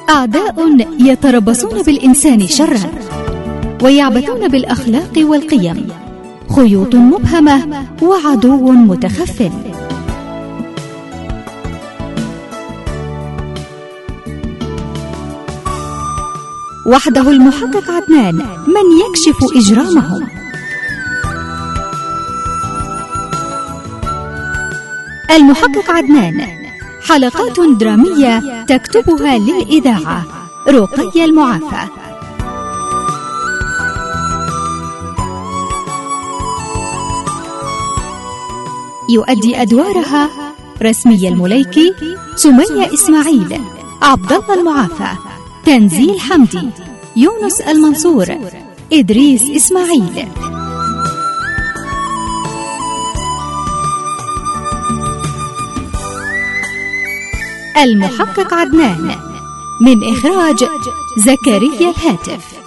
أعداء يتربصون بالإنسان شرا ويعبثون بالأخلاق والقيم، خيوط مبهمة وعدو متخفٍ. وحده المحقق عدنان من يكشف إجرامهم. المحقق عدنان، حلقات درامية تكتبها للإذاعة رقية المعافى. يؤدي أدوارها رسمية المليكي، سمية إسماعيل، عبد الله المعافى، تنزيل حمدي، يونس المنصور، إدريس إسماعيل. المحقق عدنان، من إخراج زكريا الهاتف.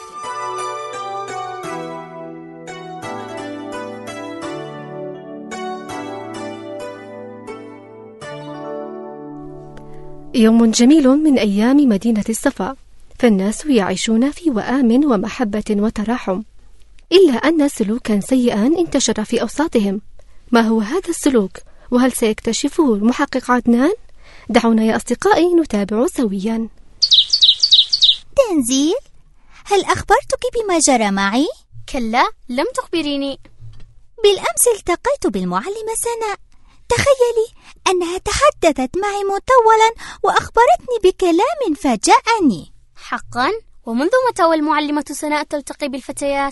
يوم جميل من أيام مدينة الصفا، فالناس يعيشون في وآم ومحبة وتراحم، إلا أن سلوكا سيئا انتشر في أوساطهم. ما هو هذا السلوك؟ وهل سيكتشفه المحقق عدنان؟ دعونا يا أصدقائي نتابع سويا. تنزيل، هل أخبرتك بما جرى معي؟ كلا، لم تخبريني. بالأمس التقيت بالمعلمة سناء. تخيلي أنها تحدثت معي مطولا وأخبرتني بكلام فاجأني. حقا؟ ومنذ متى والمعلمة سناء تلتقي بالفتيات؟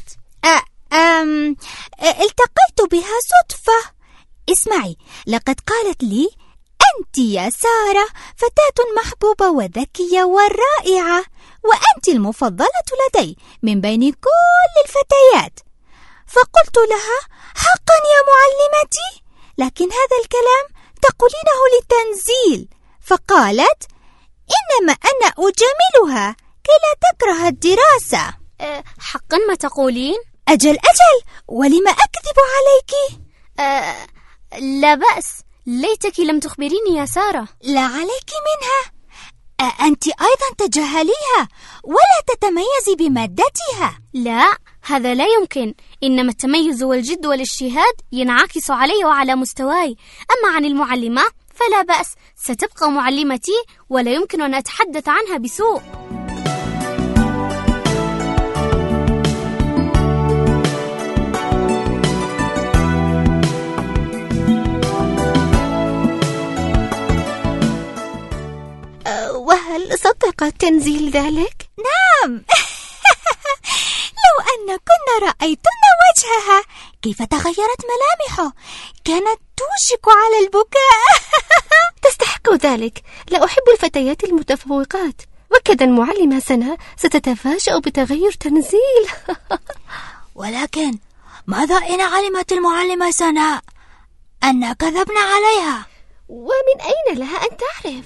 التقيت بها صدفة. اسمعي، لقد قالت لي: أنت يا سارة فتاة محبوبة وذكية ورائعة، وأنت المفضلة لدي من بين كل الفتيات. فقلت لها: حقا يا معلمتي؟ لكن هذا الكلام تقولينه لتنزيل. فقالت: إنما أنا أجاملها كي لا تكره الدراسة. حقا ما تقولين؟ أجل، ولم أكذب عليك؟ لا بأس، ليتك لم تخبريني يا سارة. لا عليك منها، أنت أيضا تجهليها ولا تتميزي بمادتها. لا، هذا لا يمكن، إنما التميز والجد والاجتهاد ينعكس علي وعلى مستواي. أما عن المعلمة فلا بأس، ستبقى معلمتي ولا يمكن أن أتحدث عنها بسوء. وهل صدق تنزيل ذلك؟ نعم. لو أن كنا رأيتن وجهها كيف تغيرت ملامحه، كانت توشك على البكاء. تستحق ذلك، لا أحب الفتيات المتفوقات، وكذا المعلمة سناء ستتفاجأ بتغير تنزيل. ولكن ماذا إن علمت المعلمة سناء أن كذبنا عليها؟ ومن أين لها أن تعرف؟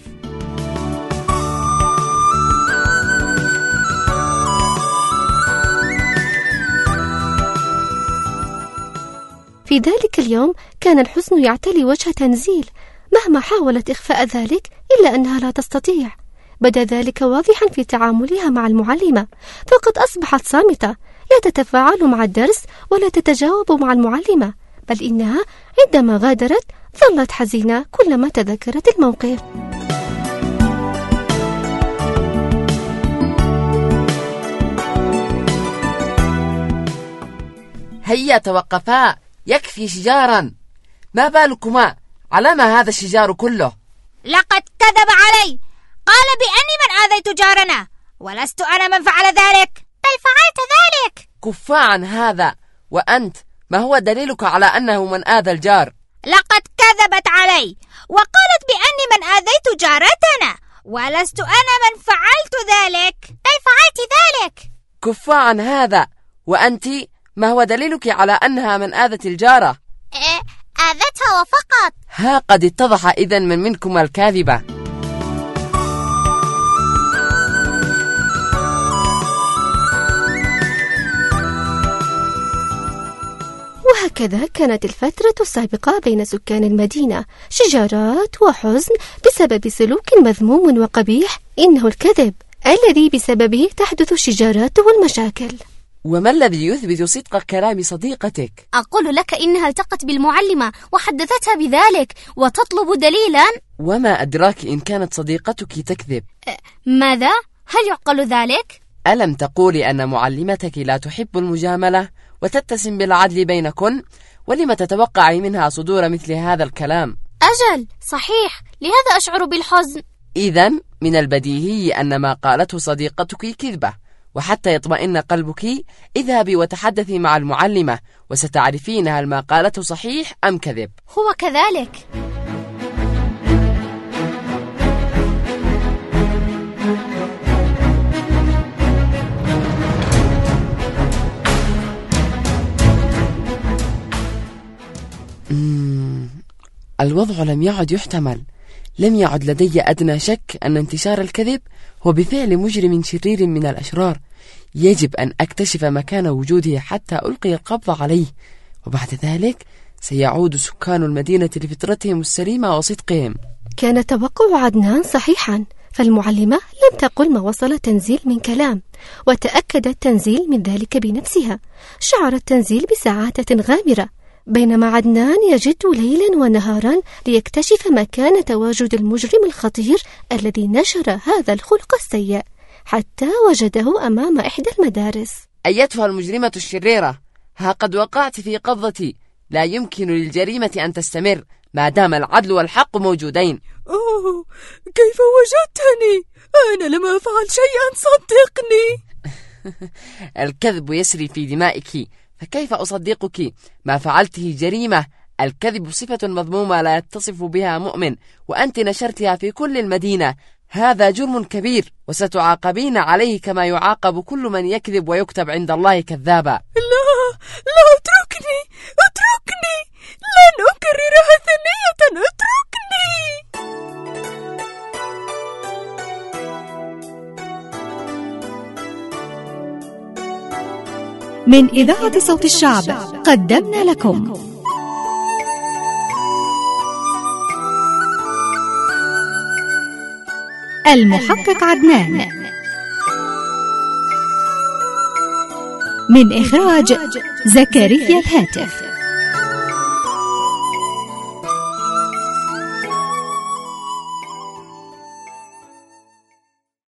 في ذلك اليوم كان الحزن يعتلي وجه تنزيل، مهما حاولت إخفاء ذلك إلا أنها لا تستطيع. بدا ذلك واضحا في تعاملها مع المعلمة، فقد أصبحت صامتة، لا تتفاعل مع الدرس ولا تتجاوب مع المعلمة، بل إنها عندما غادرت ظلت حزينة كلما تذكرت الموقف. هيا توقفا، يكفي شجارا. ما بالكما؟ على ما هذا الشجار كله؟ لقد كذب علي، قال بأني من آذيت جارنا، ولست أنا من فعل ذلك. بل فعلت ذلك. كفا عن هذا. وأنت، ما هو دليلك على أنه من آذى الجار؟ لقد كذبت علي وقالت بأني من آذيت جارتنا، ولست أنا من فعلت ذلك. بل فعلت ذلك. كفا عن هذا. وأنت، ما هو دليلك على أنها من آذت الجارة؟ آذتها وفقط. ها قد اتضح إذن من منكما الكاذبة. وهكذا كانت الفترة السابقة بين سكان المدينة، شجارات وحزن بسبب سلوك مذموم وقبيح، إنه الكذب. الذي بسببه تحدث الشجارات والمشاكل. وما الذي يثبت صدق كلام صديقتك؟ أقول لك إنها التقت بالمعلمة وحدثتها بذلك وتطلب دليلا. وما أدراك إن كانت صديقتك تكذب؟ ماذا؟ هل يعقل ذلك؟ ألم تقولي أن معلمتك لا تحب المجاملة وتتسم بالعدل بينكن؟ ولم تتوقعي منها صدور مثل هذا الكلام؟ أجل، صحيح، لهذا أشعر بالحزن. إذن من البديهي أن ما قالته صديقتك كذبة، وحتى يطمئن قلبك اذهبي وتحدثي مع المعلمة وستعرفين هل ما قالته صحيح أم كذب. هو كذلك. الوضع لم يعد يحتمل. لم يعد لدي أدنى شك أن انتشار الكذب هو بفعل مجرم شرير من الأشرار. يجب أن أكتشف مكان وجوده حتى ألقي القبض عليه، وبعد ذلك سيعود سكان المدينة لفطرتهم السليمة وصدقهم. كان توقع عدنان صحيحا، فالمعلمة لم تقل ما وصل تنزيل من كلام، وتأكدت تنزيل من ذلك بنفسها. شعرت تنزيل بسعادة غامرة، بينما عدنان يجد ليلا ونهارا ليكتشف مكان تواجد المجرم الخطير الذي نشر هذا الخلق السيء، حتى وجده أمام إحدى المدارس. أيتها المجرمة الشريرة، ها قد وقعت في قبضتي. لا يمكن للجريمة أن تستمر ما دام العدل والحق موجودين. أوه، كيف وجدتني؟ أنا لم أفعل شيئا، صدقني. الكذب يسري في دمائك، فكيف أصدقك؟ ما فعلته جريمة. الكذب صفة مذمومة لا يتصف بها مؤمن، وأنت نشرتها في كل المدينة. هذا جرم كبير وستعاقبين عليه كما يعاقب كل من يكذب ويكتب عند الله كذابا. لا اتركني، لن أكررها ثانية، اتركني. من إذاعة صوت الشعب قدمنا لكم المحقق عدنان، من إخراج زكريا الهاتف.